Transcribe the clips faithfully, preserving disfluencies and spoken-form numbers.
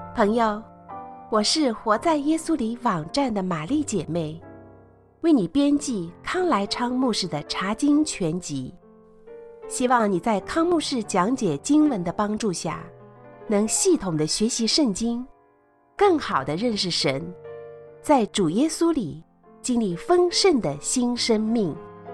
朋友，我是活在耶稣里网站的玛丽姐妹，为你编辑康来昌牧师的查经全集，希望你在康牧师讲解经文的帮助下，能系统的学习圣经，更好的认识神，在主耶稣里经历丰盛的新生命。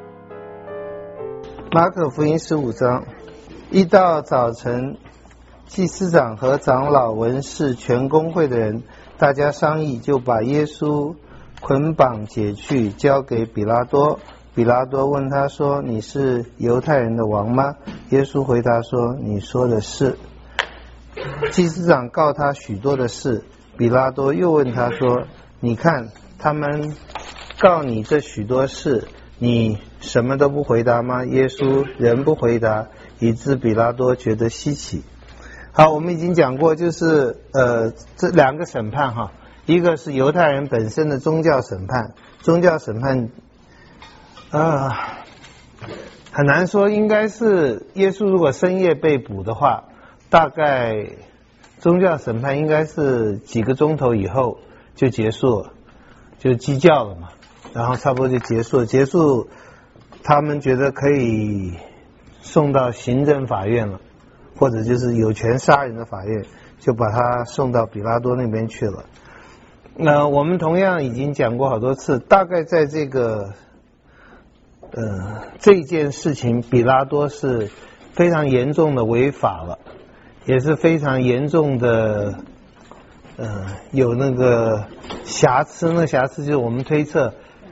马可福音十五章，一到早晨，祭司长和长老、文士、全公会的人，大家商议，就把耶稣捆绑解去，交给比拉多。比拉多问他说：“你是犹太人的王吗？”耶稣回答说：“你说的是。”祭司长告他许多的事。比拉多又问他说：“你看，他们告你这许多事，你什么都不回答吗？”耶稣仍不回答，以致比拉多觉得稀奇。好，我们已经讲过，就是呃这两个审判哈，一个是犹太人本身的宗教审判，宗教审判呃很难说，应该是耶稣如果深夜被捕的话，大概宗教审判应该是几个钟头以后就结束了，就鸡叫了嘛，然后差不多就结束了，结束他们觉得可以送到行政法院了，或者就是有权杀人的法院，就把他送到比拉多那边去了。那我们同样已经讲过好多次，大概在这个呃这件事情，比拉多是非常严重的违法了，也是非常严重的呃有那个瑕疵，那瑕疵就是我们推测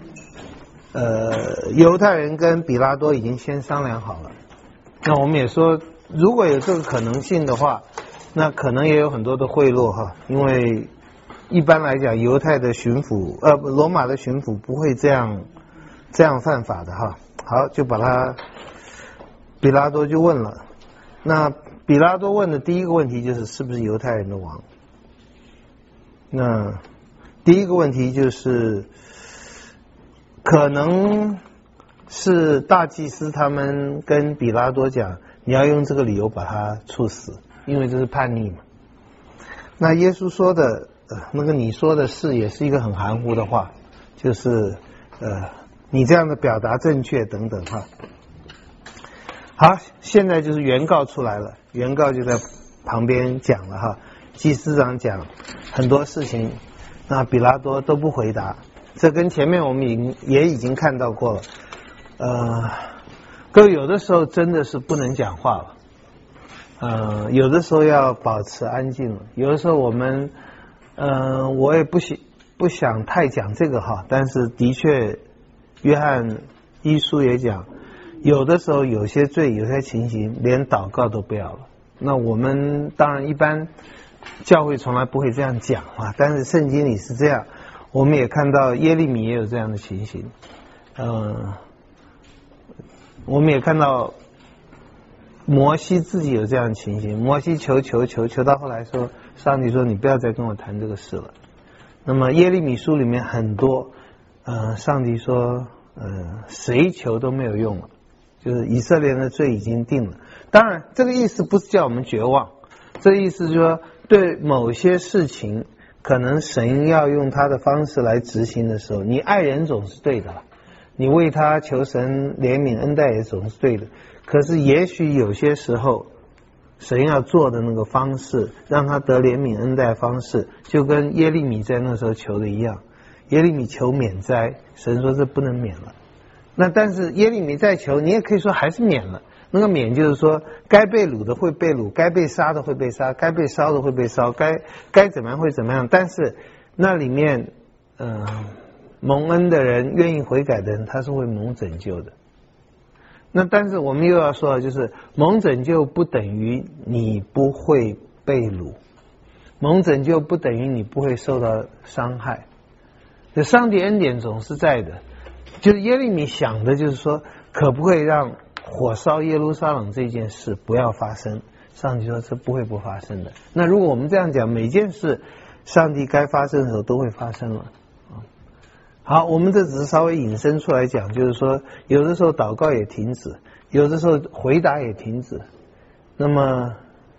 呃犹太人跟比拉多已经先商量好了。那我们也说，如果有这个可能性的话，那可能也有很多的贿赂哈，因为一般来讲，犹太的巡抚呃罗马的巡抚不会这样这样犯法的哈。好，就把他比拉多就问了，那比拉多问的第一个问题就是是不是犹太人的王？那第一个问题就是可能是大祭司他们跟比拉多讲，你要用这个理由把他处死，因为这是叛逆嘛。那耶稣说的呃那个你说的是也是一个很含糊的话，就是呃你这样的表达正确等等哈。好，现在就是原告出来了，原告就在旁边讲了哈，祭司长讲很多事情，那比拉多都不回答，这跟前面我们已经也已经看到过了。呃，各位有的时候真的是不能讲话了，呃，有的时候要保持安静了，有的时候我们，呃，我也不想不想太讲这个哈，但是的确，约翰一书也讲，有的时候有些罪有些情形连祷告都不要了。那我们当然一般教会从来不会这样讲啊，但是圣经里是这样，我们也看到耶利米也有这样的情形，呃。我们也看到摩西自己有这样的情形，摩西求求求求到后来说，上帝说你不要再跟我谈这个事了。那么耶利米书里面很多呃，上帝说呃，谁求都没有用了，就是以色列人的罪已经定了。当然这个意思不是叫我们绝望，这个意思就是说对某些事情可能神要用他的方式来执行的时候，你爱人总是对的了，你为他求神怜悯恩待也总是对的，可是也许有些时候神要做的那个方式，让他得怜悯恩待方式，就跟耶利米在那时候求的一样，耶利米求免灾，神说这不能免了。那但是耶利米再求，你也可以说还是免了，那个免就是说该被掳的会被掳，该被杀的会被杀，该被烧的会被烧，该该怎么样会怎么样，但是那里面呃蒙恩的人，愿意悔改的人，他是会蒙拯救的。那但是我们又要说，就是蒙拯救不等于你不会被掳，蒙拯救不等于你不会受到伤害。上帝恩典总是在的，就是耶利米想的就是说，可不可以让火烧耶路撒冷这件事不要发生？上帝说这不会不发生的。那如果我们这样讲，每件事上帝该发生的时候都会发生了。好，我们这只是稍微引申出来讲，就是说有的时候祷告也停止，有的时候回答也停止。那么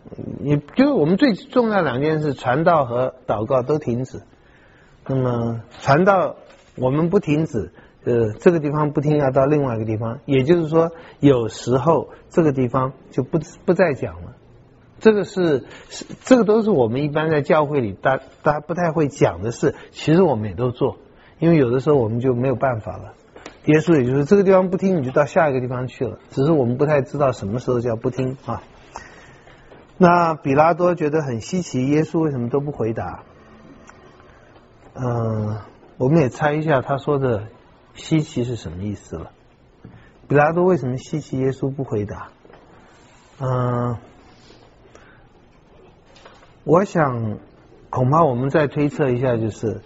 也就是我们最重要两件事，传道和祷告都停止。那么传道我们不停止，呃，这个地方不听，要到另外一个地方，也就是说，有时候这个地方就不不再讲了。这个是是这个都是我们一般在教会里大大家不太会讲的事，其实我们也都做，因为有的时候我们就没有办法了。耶稣也就是这个地方不听，你就到下一个地方去了，只是我们不太知道什么时候叫不听啊。那比拉多觉得很稀奇，耶稣为什么都不回答？嗯、呃，我们也猜一下他说的稀奇是什么意思了。比拉多为什么稀奇耶稣不回答？嗯、呃，我想恐怕我们再推测一下，就是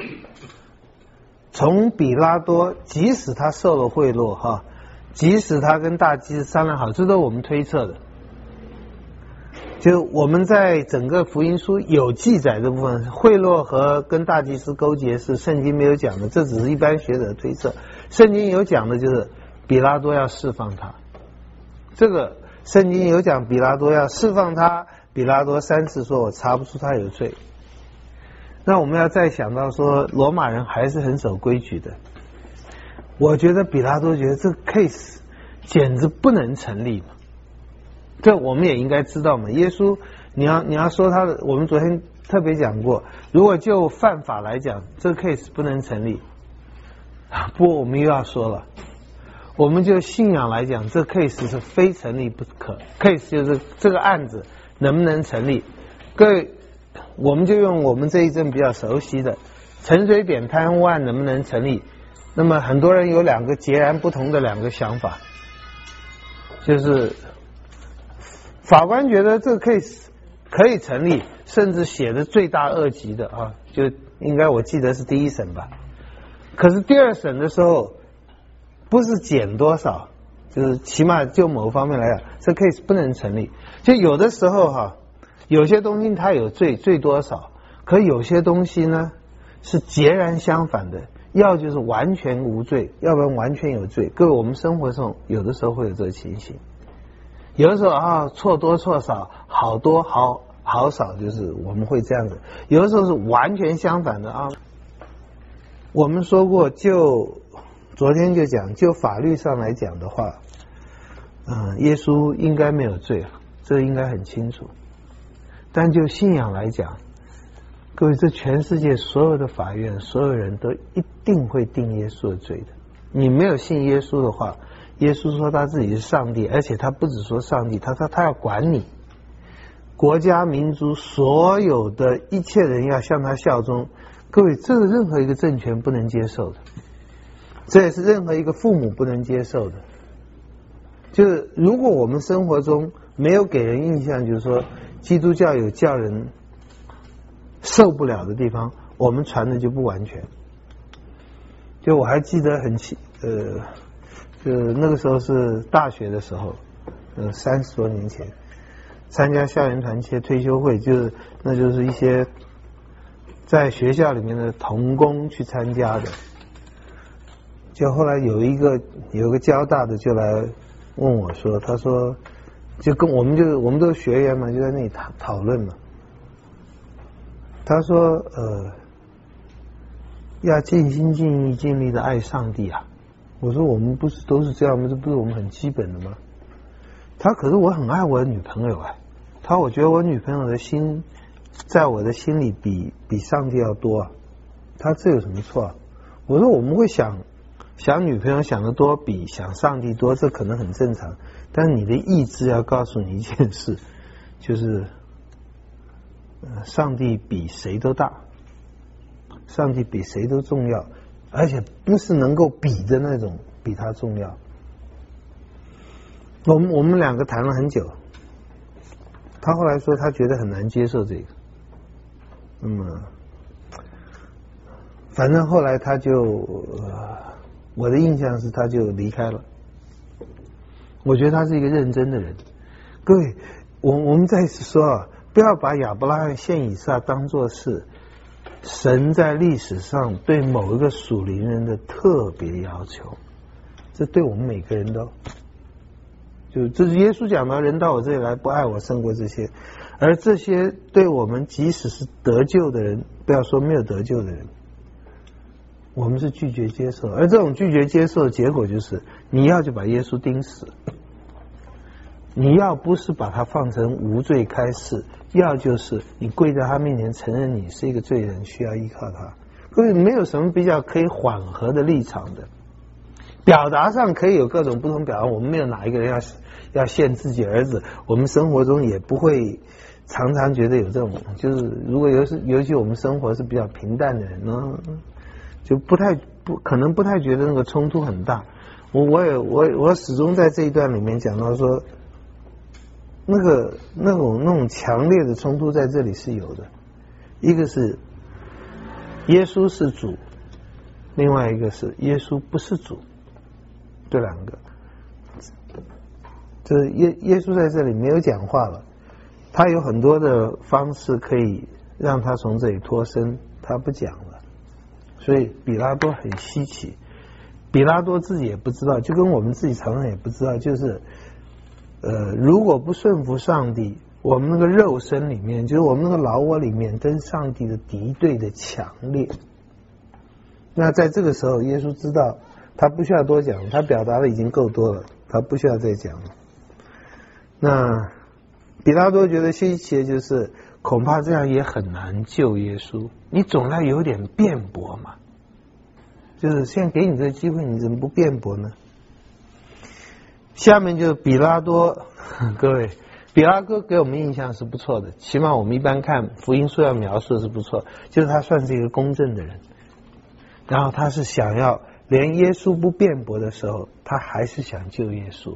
从比拉多，即使他受了贿赂哈，即使他跟大祭司商量好，这都是我们推测的。就我们在整个福音书有记载的部分，贿赂和跟大祭司勾结是圣经没有讲的，这只是一般学者的推测。圣经有讲的就是比拉多要释放他，这个圣经有讲比拉多要释放他，比拉多三次说我查不出他有罪。那我们要再想到说罗马人还是很守规矩的，我觉得比拉多觉得这个 case 简直不能成立嘛。这我们也应该知道嘛。耶稣，你要你要说他的，我们昨天特别讲过，如果就犯法来讲，这个 case 不能成立。不过我们又要说了，我们就信仰来讲，这 case 是非成立不可。case 就是这个案子能不能成立？各位，我们就用我们这一阵比较熟悉的陈水扁贪污案能不能成立？那么很多人有两个截然不同的两个想法，就是法官觉得这个 case 可以成立，甚至写的罪大恶极的啊，就应该我记得是第一审吧。可是第二审的时候，不是减多少，就是起码就某方面来讲，这 case 不能成立。就有的时候哈、啊，有些东西它有罪，罪多少，可有些东西呢是截然相反的，要就是完全无罪，要不然完全有罪。各位，我们生活中有的时候会有这个情形。有的时候啊，错多错少，好多好好少，就是我们会这样子。有的时候是完全相反的啊。我们说过，就昨天就讲，就法律上来讲的话，嗯，耶稣应该没有罪，这应该很清楚。但就信仰来讲，各位，这全世界所有的法院，所有人都一定会定耶稣的罪的。你没有信耶稣的话，耶稣说他自己是上帝，而且他不只说上帝，他说他要管你，国家民族所有的一切人要向他效忠。各位，这个任何一个政权不能接受的，这也是任何一个父母不能接受的。就是如果我们生活中没有给人印象，就是说基督教有叫人受不了的地方，我们传的就不完全。就我还记得很清，呃，就那个时候是大学的时候，呃，三十多年前，参加校园团契退休会，就是那就是一些在学校里面的童工去参加的。就后来有一个有一个交大的就来问我说，他说就跟我们就我们都是学员嘛，就在那里讨讨论嘛。他说呃，要尽心尽意尽力的爱上帝啊。我说我们不是都是这样吗？这不是我们很基本的吗？他可是我很爱我的女朋友啊。他我觉得我女朋友的心在我的心里比比上帝要多啊。他这有什么错啊？我说我们会想想女朋友想得多比想上帝多，这可能很正常，但是你的意志要告诉你一件事，就是呃，上帝比谁都大，上帝比谁都重要，而且不是能够比的那种比他重要。我们我们两个谈了很久，他后来说他觉得很难接受这个，那么反正后来他就、呃、我的印象是他就离开了。我觉得他是一个认真的人。各位，我我们再次说啊，不要把亚伯拉罕献以撒当作是神在历史上对某一个属灵人的特别要求，这对我们每个人都就这是耶稣讲的，人到我这里来不爱我胜过这些，而这些对我们即使是得救的人，不要说没有得救的人，我们是拒绝接受，而这种拒绝接受的结果就是你要就把耶稣钉死，你要不是把他放成无罪开释，要就是你跪在他面前承认你是一个罪人，需要依靠他。各位，没有什么比较可以缓和的立场的，表达上可以有各种不同表达，我们没有哪一个人要要献自己儿子，我们生活中也不会常常觉得有这种，就是如果尤其尤其我们生活是比较平淡的人呢，就不太不可能不太觉得那个冲突很大。我我也我我始终在这一段里面讲到说，那个那种那种强烈的冲突在这里是有的，一个是耶稣是主，另外一个是耶稣不是主，这两个，就是耶耶稣在这里没有讲话了，他有很多的方式可以让他从这里脱身，他不讲了，所以比拉多很稀奇，比拉多自己也不知道，就跟我们自己常常也不知道，就是呃，如果不顺服上帝，我们那个肉身里面，就是我们那个老我里面跟上帝的敌对的强烈。那在这个时候，耶稣知道他不需要多讲，他表达的已经够多了，他不需要再讲了。那比拉多觉得稀奇的就是，恐怕这样也很难救耶稣，你总要有点辩驳嘛。就是现在给你这个机会，你怎么不辩驳呢？下面就比拉多，各位。比拉多给我们印象是不错的，起码我们一般看福音书要描述的是不错，就是他算是一个公正的人，然后他是想要连耶稣不辩驳的时候，他还是想救耶稣。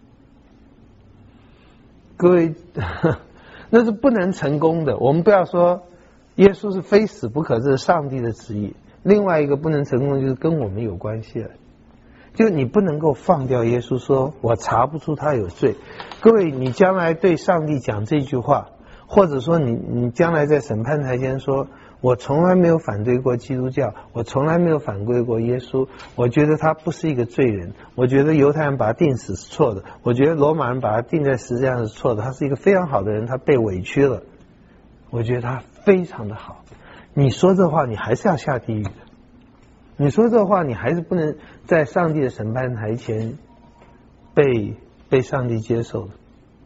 各位，那是不能成功的。我们不要说耶稣是非死不可，这是上帝的旨意。另外一个不能成功的就是跟我们有关系了。就你不能够放掉耶稣说我查不出他有罪。各位，你将来对上帝讲这句话，或者说你你将来在审判台前说我从来没有反对过基督教，我从来没有反对过耶稣，我觉得他不是一个罪人，我觉得犹太人把他钉死是错的，我觉得罗马人把他钉在十字架上是错的，他是一个非常好的人，他被委屈了，我觉得他非常的好。你说这话你还是要下地狱的，你说这话你还是不能在上帝的审判台前被被上帝接受的。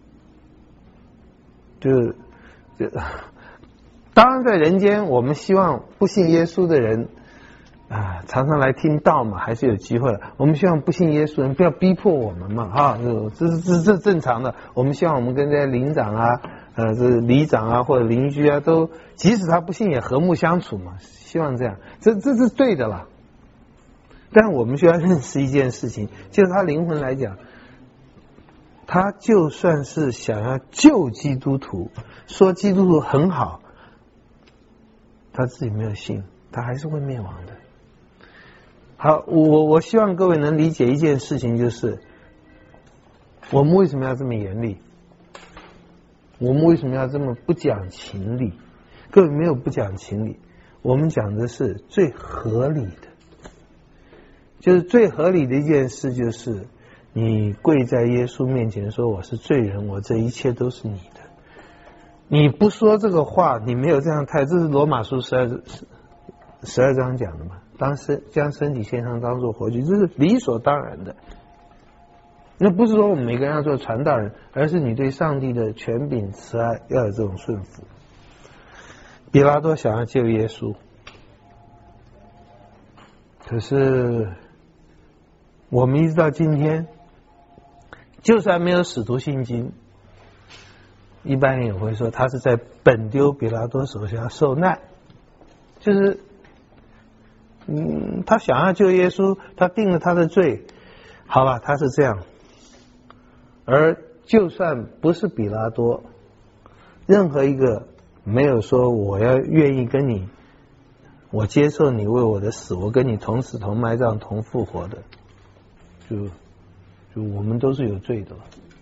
就就当然在人间我们希望不信耶稣的人啊，常常来听道嘛，还是有机会的。我们希望不信耶稣的人不要逼迫我们嘛，哈，这是这这正常的。我们希望我们跟这些领长啊呃这里长啊或者邻居啊都即使他不信也和睦相处嘛，希望这样，这这是对的啦。但我们需要认识一件事情，就是他灵魂来讲，他就算是想要救基督徒，说基督徒很好，他自己没有信，他还是会灭亡的。好，我我希望各位能理解一件事情，就是我们为什么要这么严厉，我们为什么要这么不讲情理。各位，没有不讲情理，我们讲的是最合理的，就是最合理的一件事，就是你跪在耶稣面前说我是罪人，我这一切都是你的。你不说这个话，你没有这样态，这是罗马书十二十二章讲的嘛，当身将身体献上当作活祭，这是理所当然的。那不是说我们每个人要做传道人，而是你对上帝的权柄慈爱要有这种顺服。比拉多想要救耶稣，可是我们一直到今天，就算没有使徒信经，一般人也会说他是在本丢比拉多手下受难，就是嗯，他想要救耶稣，他定了他的罪，好吧，他是这样。而就算不是比拉多，任何一个没有说我要愿意跟你，我接受你为我的死，我跟你同死同埋葬同复活的，就就我们都是有罪的了。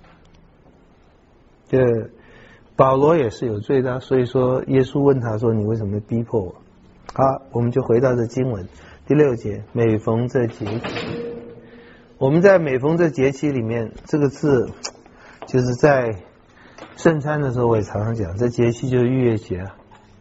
这保罗也是有罪的，所以说耶稣问他说你为什么逼迫我。好，我们就回到这经文第六节，每逢这节期。我们在每逢这节期里面，这个字就是在圣餐的时候，我也常常讲，这节气就是逾越节啊，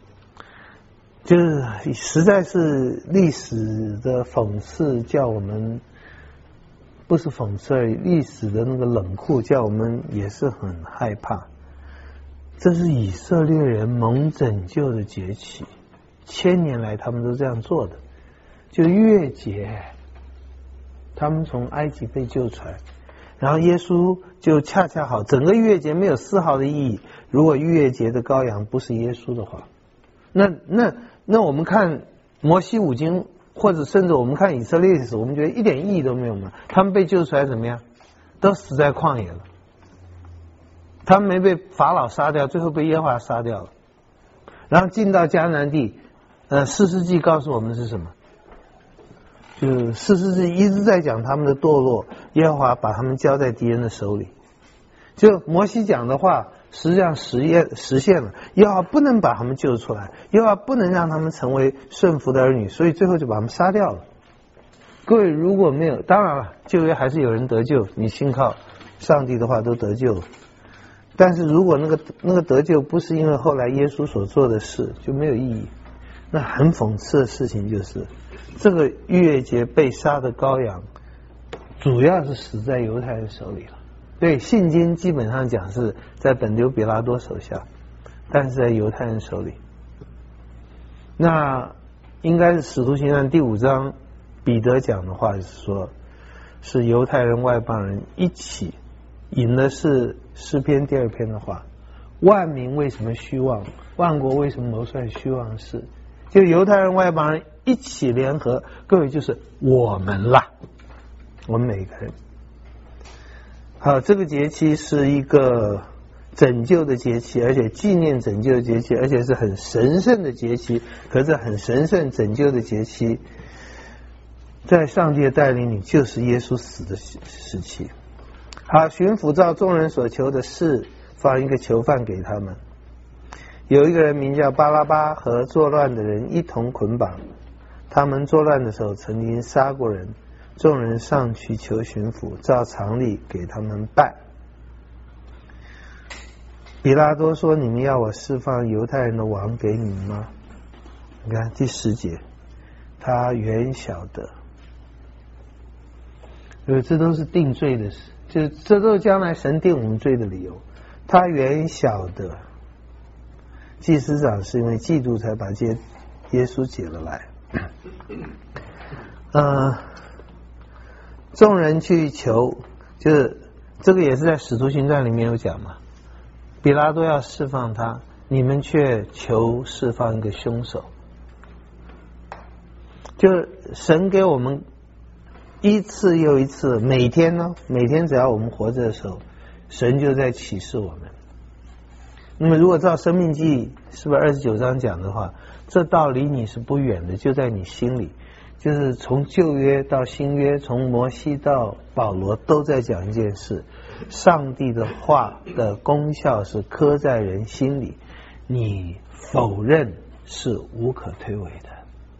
就是实在是历史的讽刺，叫我们不是讽刺而已，历史的那个冷酷叫我们也是很害怕。这是以色列人蒙拯救的节气，千年来他们都这样做的，就逾越节，他们从埃及被救出来，然后耶稣就恰恰好，整个逾越节没有丝毫的意义。如果逾越节的羔羊不是耶稣的话，那那那我们看摩西五经，或者甚至我们看以色列历史，我们觉得一点意义都没有嘛。他们被救出来怎么样？都死在旷野了。他们没被法老杀掉，最后被耶和华杀掉了。然后进到迦南地，呃，士师记告诉我们是什么？就士师记一直在讲他们的堕落，耶和华把他们交在敌人的手里。就摩西讲的话，实际上实验实现了，耶和华不能把他们救出来，耶和华不能让他们成为顺服的儿女，所以最后就把他们杀掉了。各位如果没有，当然了，旧约还是有人得救，你信靠上帝的话都得救了。但是如果那个那个得救不是因为后来耶稣所做的事，就没有意义。那很讽刺的事情就是，这个逾越节被杀的羔羊，主要是死在犹太人手里了。对，信经基本上讲是在本丢比拉多手下，但是在犹太人手里。那应该是使徒行传第五章彼得讲的话是说，是犹太人外邦人一起，引的是诗篇第二篇的话，万民为什么虚妄，万国为什么谋算虚妄事，就犹太人外邦人一起联合，各位就是我们啦，我们每个人。好，这个节期是一个拯救的节期，而且纪念拯救的节期，而且是很神圣的节期。可是很神圣拯救的节期，在上帝的带领里，就是耶稣死的时期。好，巡抚照众人所求的事，放一个囚犯给他们。有一个人名叫巴拉巴，和作乱的人一同捆绑。他们作乱的时候，曾经杀过人。众人上去求巡抚，照常例给他们办。比拉多说：“你们要我释放犹太人的王给你们吗？”你看第十节，他原晓得，因为这都是定罪的事，就这都是将来神定我们罪的理由。他原晓得，祭司长是因为嫉妒才把耶耶稣解了来。呃。众人去求，就是这个也是在使徒行传里面有讲嘛，比拉多要释放他，你们却求释放一个凶手。就是神给我们一次又一次，每天呢，每天只要我们活着的时候，神就在启示我们。那么如果照生命记是不是二十九章讲的话，这道离你是不远的，就在你心里。就是从旧约到新约，从摩西到保罗，都在讲一件事：上帝的话的功效是刻在人心里，你否认是无可推诿的。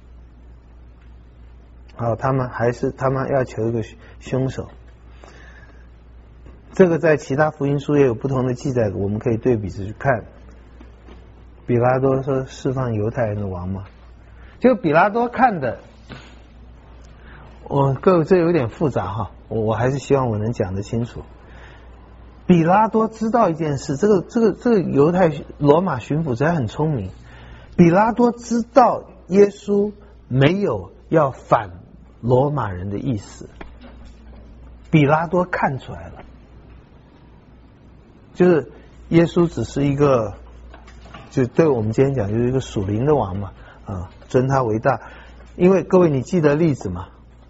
好，他们还是他们要求一个凶手。这个在其他福音书也有不同的记载，我们可以对比着去看。比拉多说释放犹太人的王嘛，就比拉多看的。我各位这有点复杂哈，我我还是希望我能讲得清楚。比拉多知道一件事，这个这个这个犹太罗马巡抚真很聪明。比拉多知道耶稣没有要反罗马人的意思，比拉多看出来了，就是耶稣只是一个，就对我们今天讲就是一个属灵的王嘛，啊，尊他为大。因为各位你记得例子吗？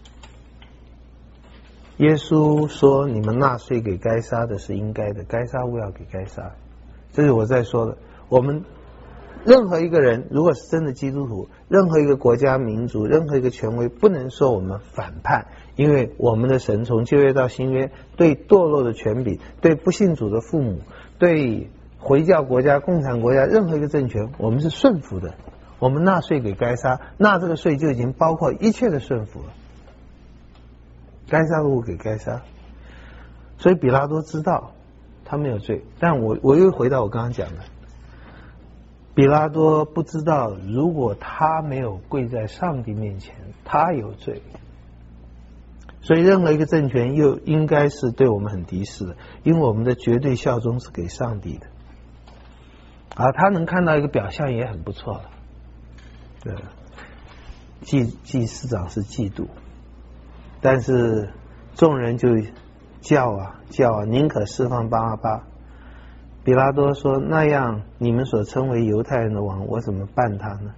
耶稣说：“你们纳税给该撒的是应该的，该撒勿要给该撒。”这是我在说的。我们任何一个人，如果是真的基督徒，任何一个国家、民族、任何一个权威，不能说我们反叛，因为我们的神从旧约到新约，对堕落的权柄、对不信主的父母、对回教国家、共产国家任何一个政权，我们是顺服的。我们纳税给该撒，纳这个税就已经包括一切的顺服了。该撒勿给该撒，所以比拉多知道他没有罪。但我我又回到我刚刚讲的，比拉多不知道，如果他没有跪在上帝面前，他有罪。所以任何一个政权又应该是对我们很敌视的，因为我们的绝对效忠是给上帝的。而他能看到一个表象也很不错了。对，祭祭司长是嫉妒，但是众人就叫啊叫啊，宁可释放巴拉巴。比拉多说：“那样你们所称为犹太人的王，我怎么办他呢？”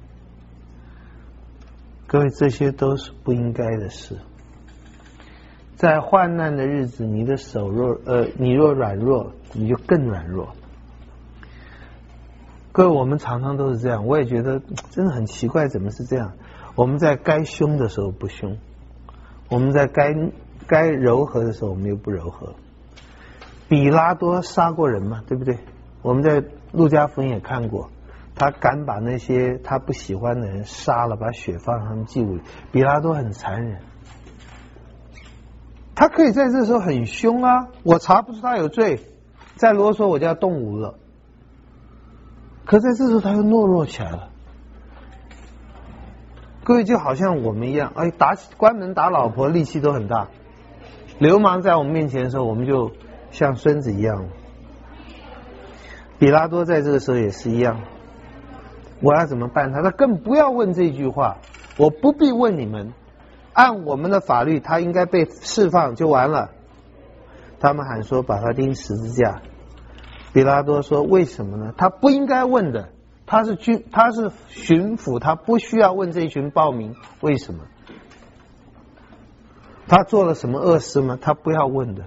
各位，这些都是不应该的事。在患难的日子，你的手若呃，你若软弱，你就更软弱。各位，我们常常都是这样，我也觉得真的很奇怪，怎么是这样？我们在该凶的时候不凶，我们在该该柔和的时候我们又不柔和。比拉多杀过人嘛，对不对？我们在路加福音也看过，他敢把那些他不喜欢的人杀了，把血放在他们祭物里。比拉多很残忍，他可以在这时候很凶啊，我查不出他有罪，再啰嗦我就要动武了。可在这时候他又懦弱起来了。各位，就好像我们一样，哎，打关门打老婆力气都很大，流氓在我们面前的时候，我们就像孙子一样。比拉多在这个时候也是一样，我要怎么办他？他更不要问这句话，我不必问你们，按我们的法律他应该被释放就完了。他们喊说把他钉十字架。比拉多说为什么呢？他不应该问的，他是军，他是巡抚，他不需要问这一群暴民为什么。他做了什么恶事吗？他不要问的。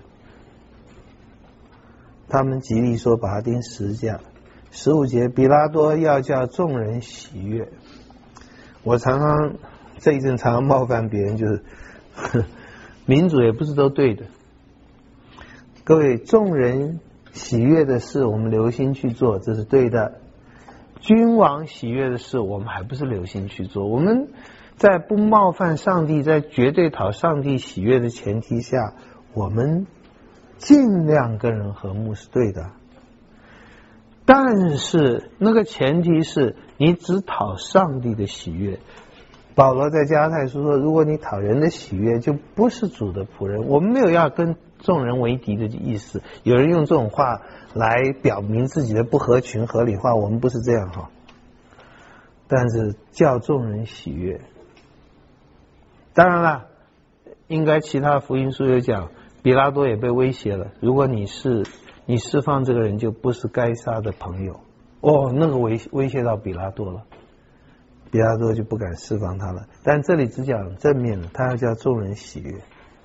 他们极力说把他钉十字架。十五节，比拉多要叫众人喜悦。我常常这一阵常常冒犯别人，就是呵民主也不是都对的。各位，众人喜悦的事我们留心去做，这是对的。君王喜悦的事我们还不是留心去做。我们在不冒犯上帝，在绝对讨上帝喜悦的前提下，我们尽量跟人和睦是对的。但是那个前提是你只讨上帝的喜悦。保罗在加拉太书说，如果你讨人的喜悦，就不是主的仆人。我们没有要跟众人为敌的意思，有人用这种话来表明自己的不合群合理化，我们不是这样哈。但是叫众人喜悦，当然了，应该其他福音书有讲，比拉多也被威胁了，如果你是你释放这个人，就不是该杀的朋友。哦，那个威威胁到比拉多了，比拉多就不敢释放他了。但这里只讲正面的，他要叫众人喜悦。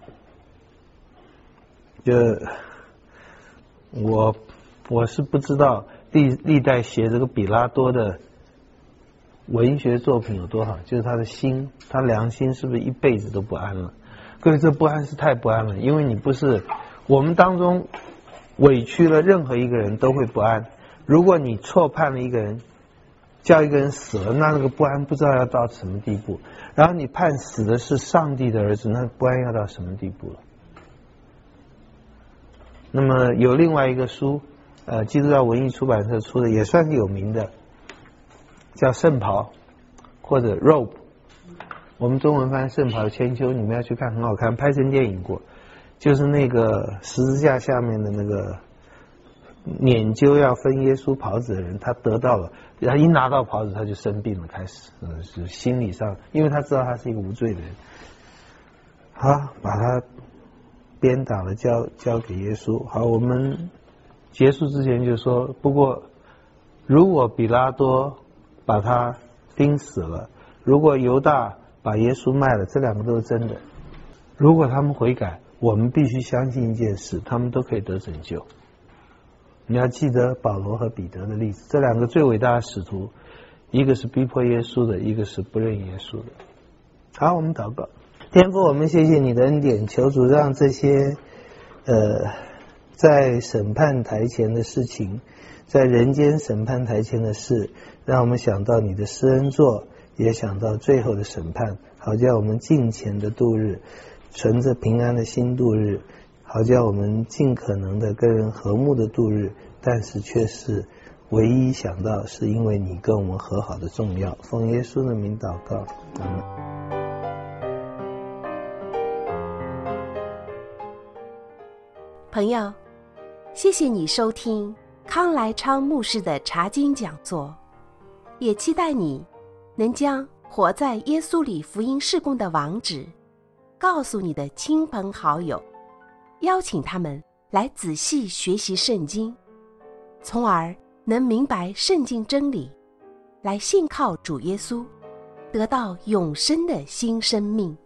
就我我是不知道历历代写这个比拉多的文学作品有多少，就是他的心，他良心是不是一辈子都不安了？各位，这不安是太不安了，因为你不是我们当中委屈了任何一个人都会不安。如果你错判了一个人，叫一个人死了，那那个不安不知道要到什么地步。然后你判死的是上帝的儿子，那不安要到什么地步了？那么有另外一个书，呃，基督教文艺出版社出的，也算是有名的，叫《圣袍》或者《robe》，我们中文翻《圣袍千秋》，你们要去看，很好看，拍成电影过。就是那个十字架下面的那个研究要分耶稣袍子的人，他得到了，他一拿到袍子他就生病了，开始，呃，是心理上，因为他知道他是一个无罪的人，好，把他鞭打了，交交给耶稣。好，我们结束之前就说，不过如果比拉多把他钉死了，如果犹大把耶稣卖了，这两个都是真的。如果他们悔改，我们必须相信一件事，他们都可以得拯救。你要记得保罗和彼得的例子，这两个最伟大的使徒，一个是逼迫耶稣的，一个是不认耶稣的。好，我们祷告。天父，我们谢谢你的恩典，求主让这些呃在审判台前的事情，在人间审判台前的事，让我们想到你的施恩座，也想到最后的审判，好叫我们敬虔的度日，存着平安的心度日，好好叫我们尽可能的跟人和睦的度日，但是却是唯一想到是因为你跟我们和好的重要。奉耶稣的名祷告，阿们。 朋友，谢谢你收听康来昌牧师的查经讲座，也期待你能将活在耶稣里福音事工的网址告诉你的亲朋好友，邀请他们来仔细学习圣经，从而能明白圣经真理，来信靠主耶稣，得到永生的新生命。